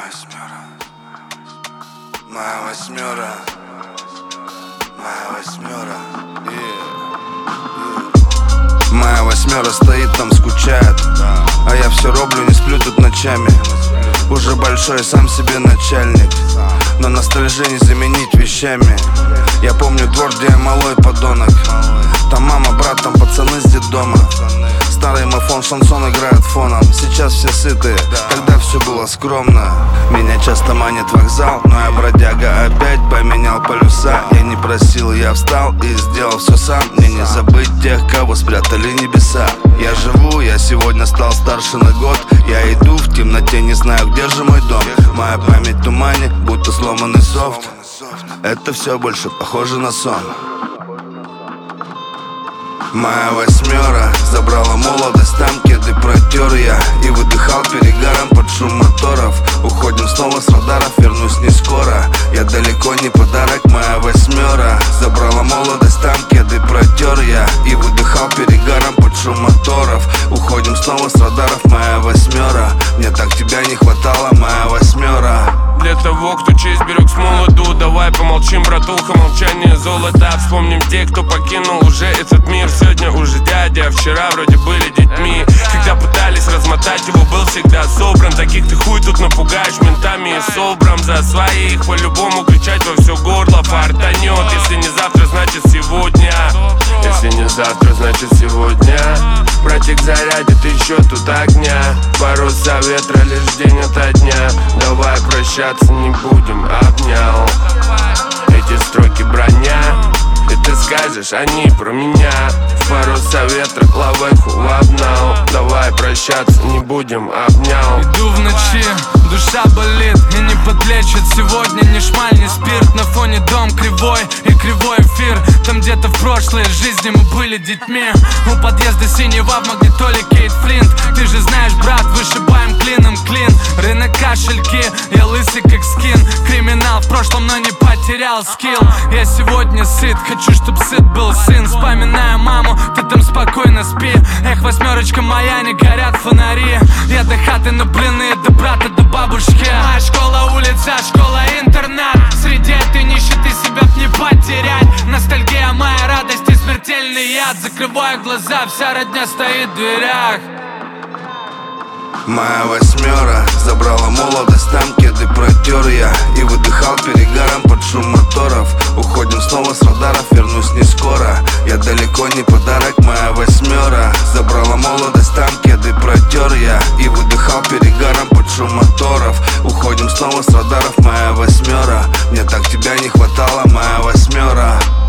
восьмера, моя восьмера, моя восьмера, моя восьмера стоит там, скучает, а я все роблю, не сплю тут ночами. Уже большой, сам себе начальник, но ностальжи не заменить вещами. Я помню двор, где я малой подонок. Там мама, брат, там пацаны с детдома. Старый мафон, шансон играет фоном. Сейчас все сытые, тогда все было скромно. Меня часто манит вокзал, но я бродяга опять поменял полюса. Я не просил, я встал и сделал все сам. Мне не забыть тех, кого спрятали небеса. Я живу, я сегодня стал старше на год. Я иду в темноте, не знаю, где же мой дом. Моя память в тумане, будто сломанный софт. Это все больше похоже на сон. Моя восьмера забрала молодость, там кеды протер я и выдыхал перегаром под шум моторов. Уходим снова с радаров, вернусь не скоро. Я далеко не подарок, моя восьмера забрала молодость, там кеды протер я и выдыхал перегаром под шум моторов. Уходим снова с радаров, моя восьмера. Мне так тебя не хватало, моя восьмера. Для того, кто честь берег с молоду, давай помолчим, братуха, молчание золота. Вспомним тех, кто покинул уже этот мир. Сегодня уже дядя, а вчера вроде были детьми. Когда пытались размотать его, был всегда собран. Таких ты хуй тут напугаешь ментами и собран. За своих по-любому кричать во все горло фартанет. Если не завтра, значит сегодня. Если не завтра, значит сегодня. Братик зарядит еще тут огня. Паруса ветра, лишь день ото дня. Давай прощаться не будем, обнял. Эти строки броня, и ты скажешь, они про меня. Паруса ветра, лавеху обнал. Давай прощаться не будем, обнял. Иду в ночи, душа болит и не подлечит сегодня ни шмаль, ни спирт. На фоне дом кривой и кривой эфир. Там где-то в прошлой жизни мы были детьми. У подъезда синего в магнитоле Кейт Флинт. Ты же знаешь, брат, вышибаем клином клин. Рынок кошельки, я лысый как скин. Криминал в прошлом, но не потерял скилл. Я сегодня сыт, хочу, чтоб сыт был сын. Вспоминаю маму, ты там спокойно спи. Эх, восьмерочка моя, не горят фонари. Я до хаты, но блины, до брата, до бабушки. Моя школа, улица, школа, интернат. Среди этой нищеты себя б не потерять. Ностальгия, моя радость и смертельный яд. Закрываю глаза, вся родня стоит в дверях. Моя восьмера забрала молодость, там кеды протер я и выдыхал перегаром под шум моторов. Уходим снова с радаров, вернусь не скоро. Я далеко не подарок, моя восьмера забрала молодость, там кеды протер я и выдыхал перегаром под шум моторов. Уходим снова с радаров, моя восьмера. Мне так тебя не хватало, моя восьмера.